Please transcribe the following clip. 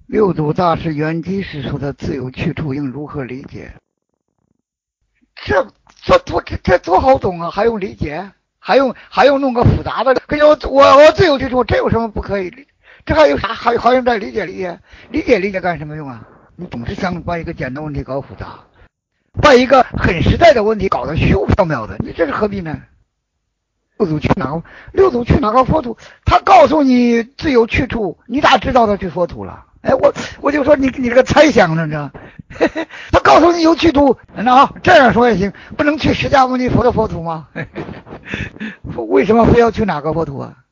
六祖大师圆寂时说的自有去处应如何理解？这多好懂啊，还用理解？还用弄个复杂的？我自有去处，这有什么不可以？这还有啥？还用再理解理解？理解干什么用啊？你总是想把一个简单问题搞复杂，把一个很实在的问题搞得虚无缥缈的，你这是何必呢？六祖去哪个佛土？他告诉你自有去处，你咋知道他去佛土了？哎，我就说你这个猜想呢，这他告诉你有去处，那啊这样说也行，不能去释迦牟尼佛的佛土吗？为什么非要去哪个佛土啊？